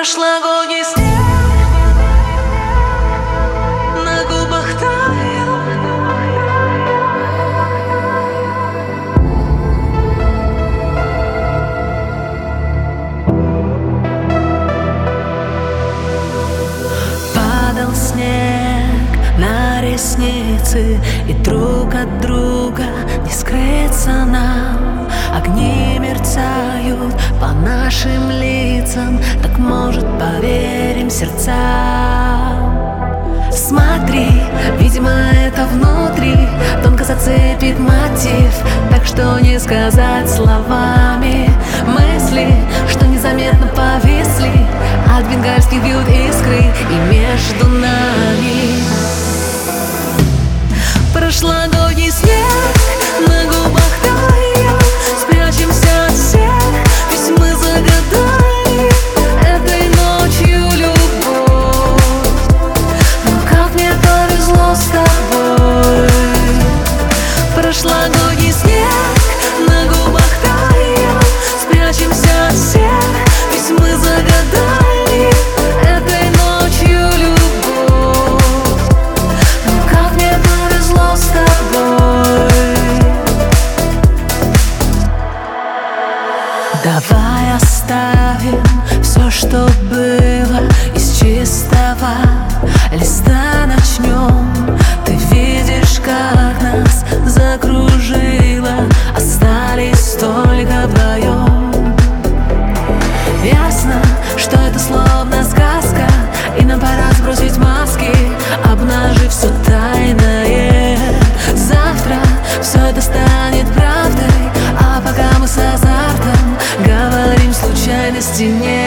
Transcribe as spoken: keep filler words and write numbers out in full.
Прошлогодний снег на губах таял. Падал снег на ресницы, и друг от друга не скрыться нам. Огни мерцают по нашим лицам, так, может, поверим сердцам. Смотри, видимо, это внутри тонко зацепит мотив, так что не сказать словами. Мысли, что незаметно повисли, от бенгальских бьют искры и между нами. Прошлогодний снег на губах таял. Спрячемся от всех, ведь мы загадали этой ночью любовь. Но как мне повезло с тобой. Прошлогодний снег на губах таял. Спрячемся от всех, ведь мы загадали этой ночью любовь. Но как мне повезло с тобой. Давай оставим все, что было, из чистого листа начнем. Ты видишь, как нас закружило, остались только вдвоем. Ясно, что это словно сказка, и нам пора сбросить маски, обнажив все тайное. Завтра все это станет правдой, а пока мы с азартом говорим, случайности нет.